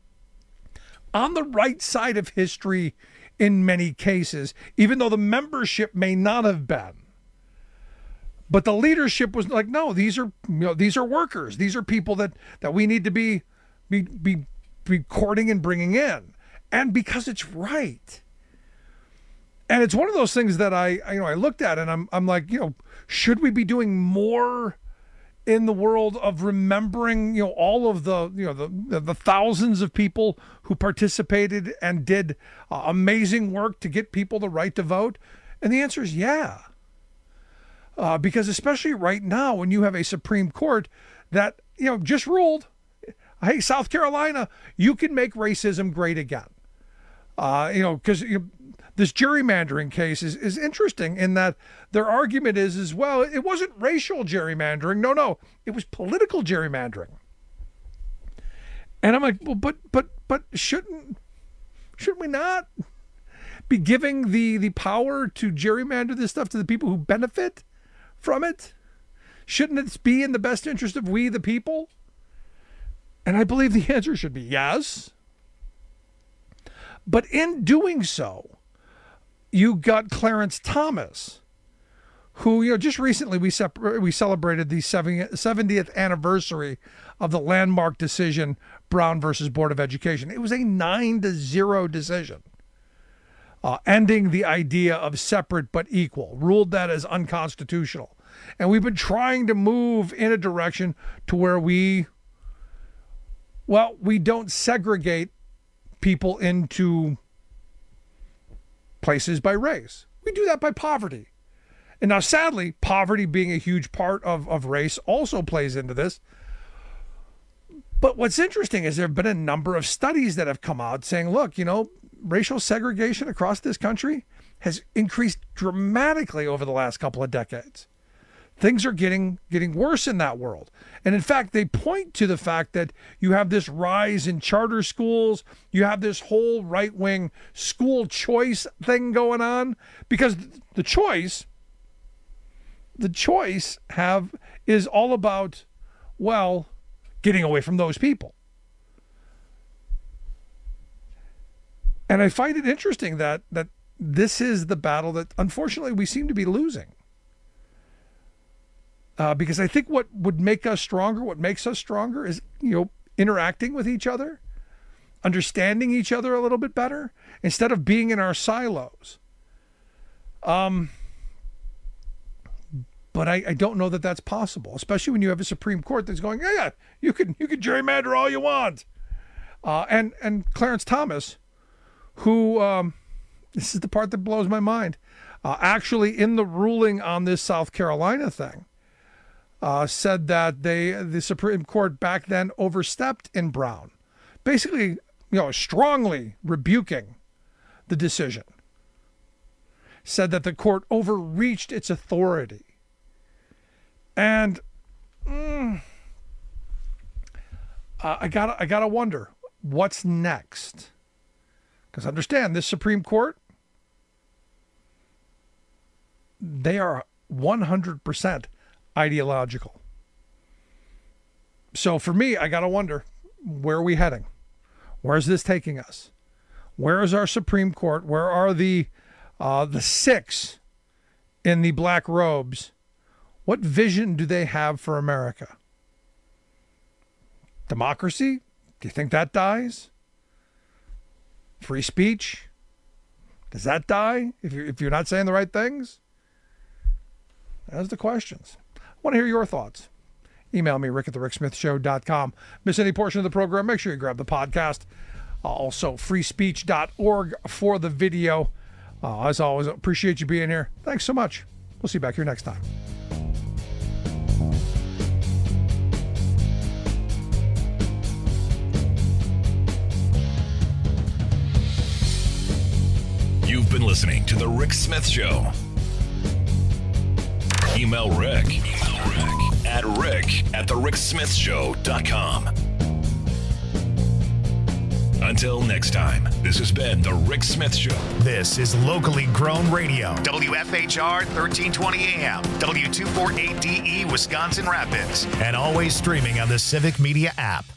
on the right side of history in many cases, even though the membership may not have been. But the leadership was like, no, these are, you know, these are workers. These are people that, that we need to be, be, be, be courting and bringing in. And because it's right. And it's one of those things that I, I, you know, I looked at and I'm, I'm like, you know, should we be doing more in the world of remembering, you know, all of the, you know, the, the thousands of people who participated and did uh, amazing work to get people the right to vote? And the answer is yeah. Uh, because especially right now, when you have a Supreme Court that, you know, just ruled, hey, South Carolina, you can make racism great again. Uh, you know, because you know, this gerrymandering case is, is interesting in that their argument is, is, well, it wasn't racial gerrymandering. No, no, it was political gerrymandering. And I'm like, well, but, but, but shouldn't, shouldn't we not be giving the, the power to gerrymander this stuff to the people who benefit from it? Shouldn't it be in the best interest of we, the people? And I believe the answer should be yes. But in doing so, you got Clarence Thomas, who, you know, just recently we separ- we celebrated the seventieth anniversary of the landmark decision, Brown versus Board of Education. It was a nine to zero decision, uh, ending the idea of separate but equal, ruled that as unconstitutional. And we've been trying to move in a direction to where we, well, we don't segregate people into places by race. We do that by poverty. And now, sadly, poverty being a huge part of, of race also plays into this. But what's interesting is there have been a number of studies that have come out saying, look, you know, racial segregation across this country has increased dramatically over the last couple of decades. Things are getting getting worse in that world. And in fact, they point to the fact that you have this rise in charter schools. You have this whole right-wing school choice thing going on, because the choice, the choice have is all about, well, getting away from those people. And I find it interesting that that this is the battle that unfortunately we seem to be losing. Uh, because I think what would make us stronger, what makes us stronger is, you know, interacting with each other, understanding each other a little bit better, instead of being in our silos. Um, but I, I don't know that that's possible, especially when you have a Supreme Court that's going, yeah, yeah, you can you can gerrymander all you want. Uh, and and Clarence Thomas, who um, this is the part that blows my mind, uh, actually in the ruling on this South Carolina thing, Uh, said that they the Supreme Court back then overstepped in Brown, basically, you know, strongly rebuking the decision. Said that the court overreached its authority. And mm, uh, I gotta I gotta wonder what's next, because understand this Supreme Court, they are one hundred percent ideological. So for me, I got to wonder, where are we heading? Where's this taking us? Where is our Supreme Court? Where are the uh, the six in the black robes? What vision do they have for America? Democracy? Do you think that dies? Free speech? Does that die if you're, if you're not saying the right things? Those are the questions. I want to hear your thoughts. Email me, rick at the rick smith show dot com. Miss any portion of the program, make sure you grab the podcast. Uh, also, free speech dot org for the video. Uh, as always, appreciate you being here. Thanks so much. We'll see you back here next time. You've been listening to The Rick Smith Show. Email Rick, Email Rick at rick at the rick smith show dot com. Until next time, this has been The Rick Smith Show. This is locally grown radio. W F H R thirteen twenty A M, W two forty-eight D E, Wisconsin Rapids, and always streaming on the Civic Media app.